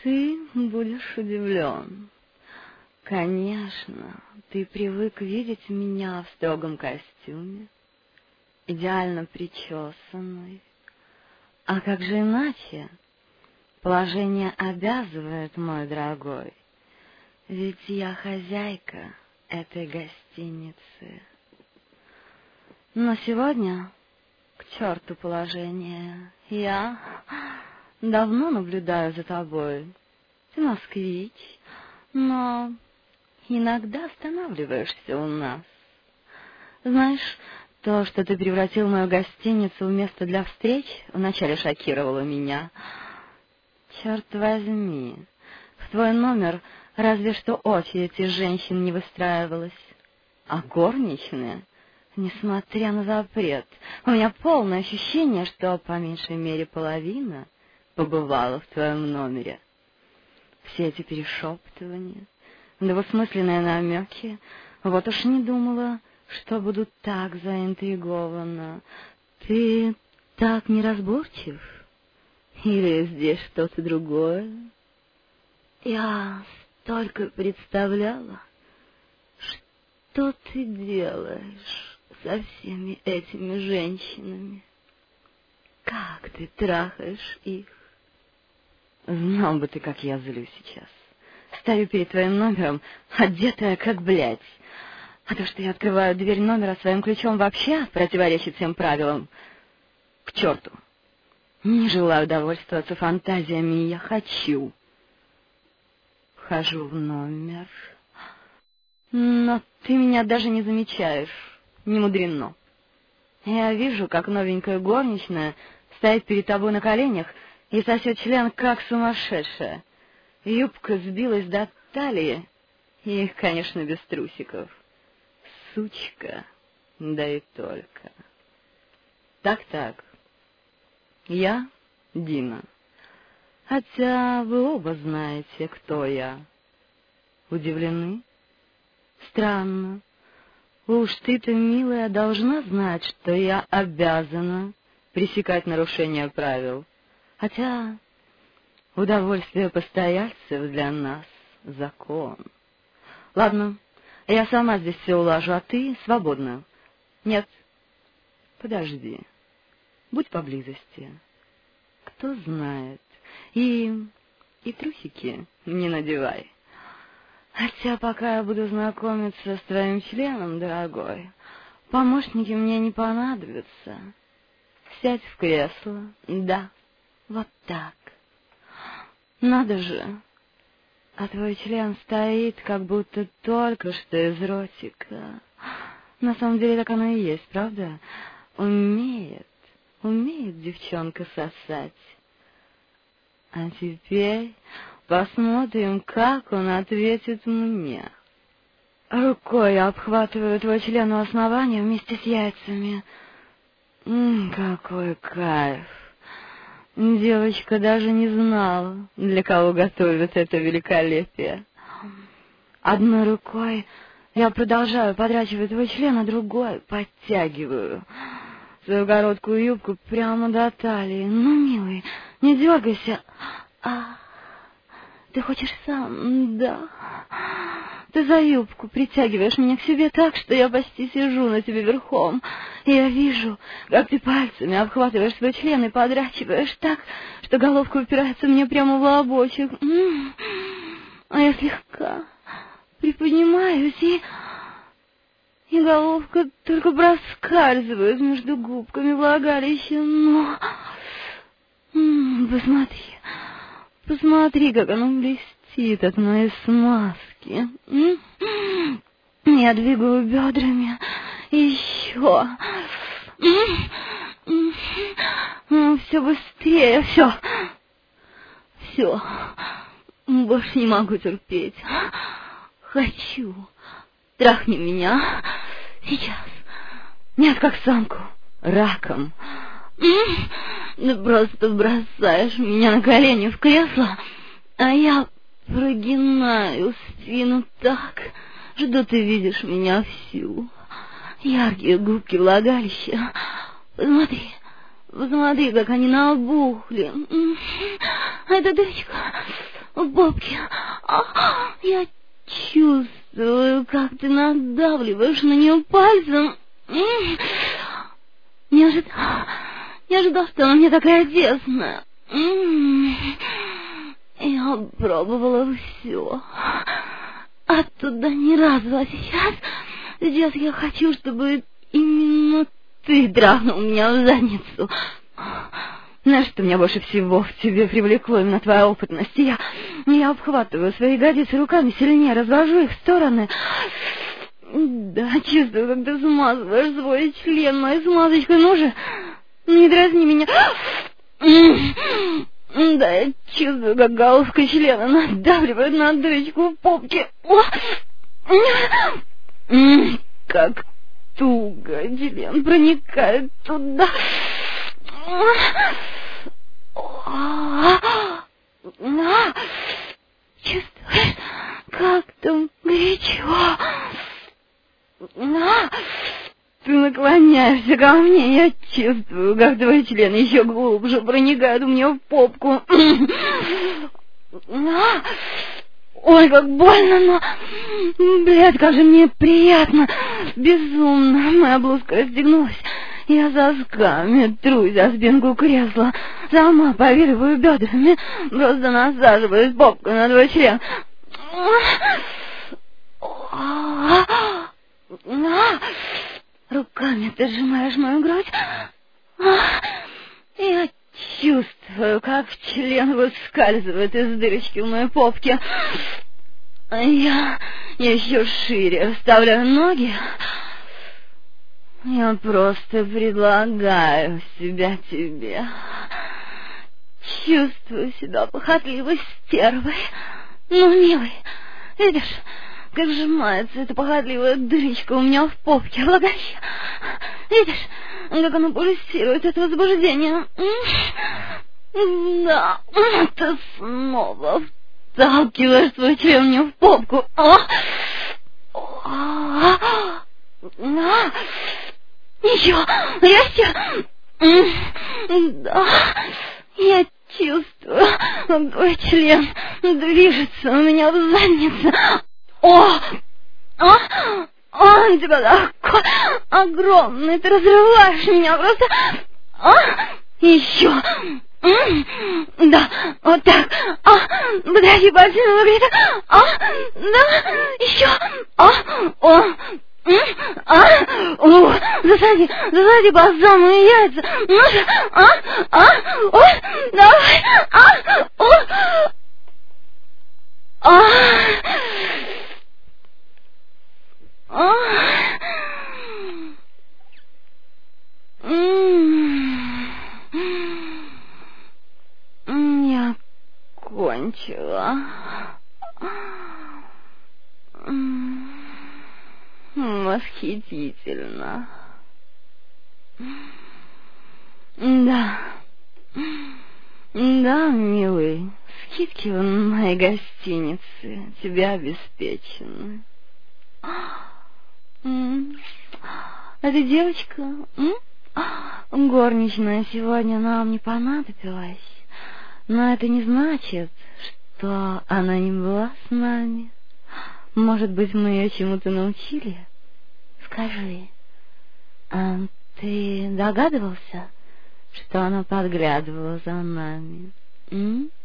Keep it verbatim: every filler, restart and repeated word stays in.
Ты будешь удивлен. Конечно, ты привык видеть меня в строгом костюме, идеально причесанной. А как же иначе? Положение обязывает, мой дорогой. Ведь я хозяйка этой гостиницы. Но сегодня, к черту положение, я давно наблюдаю за тобой. Ты москвич, но иногда останавливаешься у нас. Знаешь, то, что ты превратил мою гостиницу в место для встреч, вначале шокировало меня. Черт возьми, в твой номер разве что очередь из женщин не выстраивалась. А горничная, несмотря на запрет, у меня полное ощущение, что по меньшей мере половина побывала в твоем номере. Все эти перешептывания, двусмысленные намеки, вот уж не думала, что буду так заинтригована. Ты так неразборчив? Или здесь что-то другое? Я столько представляла, что ты делаешь со всеми этими женщинами. Как ты трахаешь их? Знал бы ты, как я злюсь сейчас. Стою перед твоим номером, одетая как блядь. А то, что я открываю дверь номера своим ключом, вообще противоречит всем правилам. К черту. Не желаю довольствоваться фантазиями, я хочу. Вхожу в номер. Но ты меня даже не замечаешь. Не мудрено. Я вижу, как новенькая горничная стоит перед тобой на коленях и сосет член, как сумасшедшая. Юбка сбилась до талии, и, конечно, без трусиков. Сучка, да и только. Так-так. Я Дина. Хотя вы оба знаете, кто я. Удивлены? Странно. Уж ты-то, милая, должна знать, что я обязана пресекать нарушение правил. Хотя удовольствие постояльцев для нас — закон. Ладно, я сама здесь все улажу, а ты свободна. Нет, подожди, будь поблизости. Кто знает, и... и трусики не надевай. Хотя пока я буду знакомиться с твоим членом, дорогой, помощники мне не понадобятся. Сядь в кресло, да, вот так. Надо же, а твой член стоит, как будто только что из ротика. На самом деле так оно и есть, правда? Умеет, умеет девчонка сосать. А теперь посмотрим, как он ответит мне. Рукой обхватываю твой член у основания вместе с яйцами. М, какой кайф! Девочка даже не знала, для кого готовят это великолепие. Одной рукой я продолжаю подрачивать твой член, а другой подтягиваю свою короткую юбку прямо до талии. Ну, милый, не дергайся. А, ты хочешь сам? Да. Ты за юбку притягиваешь меня к себе так, что я почти сижу на тебе верхом. И я вижу, как ты пальцами обхватываешь свой член и подрачиваешь так, что головка упирается мне прямо в лобочек. М-м-м. А я слегка приподнимаюсь, и... и головка только проскальзывает между губками влагалища. Но... М-м, посмотри, посмотри, как оно блестит от моей смазки. М-м-м. Я двигаю бедрами. Еще. М-м-м. Все быстрее, все. Все. Больше не могу терпеть. Хочу. Трахни меня. Сейчас. Нет, как самку. Раком. Ты просто бросаешь меня на колени в кресло, а я прогинаю спину так, что ты видишь меня всю. Яркие губки влагалища. Посмотри, посмотри, как они набухли. Эта дырочка в попке. Я чувствую, как ты надавливаешь на нее пальцем. Не ожидал, не ожидал, что она мне такая тесная. Я пробовала все. Оттуда ни разу, а сейчас, сейчас я хочу, чтобы именно ты драхнул меня в задницу. Знаешь, что меня больше всего в тебе привлекло, именно твоя опытность. Я, я обхватываю свои ягодицы руками, сильнее развожу их в стороны. Да, чувствую, как ты смазываешь свой член моей смазочкой. Ну же, не дразни меня. Да, я чувствую, как головка члена надавливает на дырочку в попке. Как туго член проникает туда. Чувствуешь, как там горячо. Ты наклоняешься ко мне, я чувствую, как твой член еще глубже проникает мне в попку. Ой, как больно, но... Блядь, как же мне приятно. Безумно. Моя блузка расстегнулась. Я сосками трусь о спинку кресла. Сама повиливаю бедрами. Просто насаживаюсь попкой на твой член. Руками ты сжимаешь мою грудь. Я чувствую, как член выскальзывает из дырочки в моей попке. Я еще шире вставляю ноги. Я просто предлагаю себя тебе. Чувствую себя похотливой стервой. Ну, милый, видишь, как сжимается эта похотливая дырочка у меня в попке, влагалище. Видишь, как оно пульсирует от возбуждения. Да, ты снова вталкиваешь свой член мне в попку. Еще резче. Да, я чувствую, как твой член движется у меня в заднице. О! О! Он тебя такой огромный, ты разрываешь меня просто. А? Еще. Да, вот так. А, подожди, пальцем выглядит. А, да, еще. А, о. А, о, засади, засади по самые яйца. Ну же, а, а, ой, давай, а, о. А. А. Я кончила. Восхитительно. Да. Да, милый, скидки в моей гостинице тебе обеспечены. Эта девочка, м? Горничная сегодня нам не понадобилась, но это не значит, что она не была с нами. Может быть, мы ее чему-то научили? Скажи, а ты догадывался, что она подглядывала за нами? М?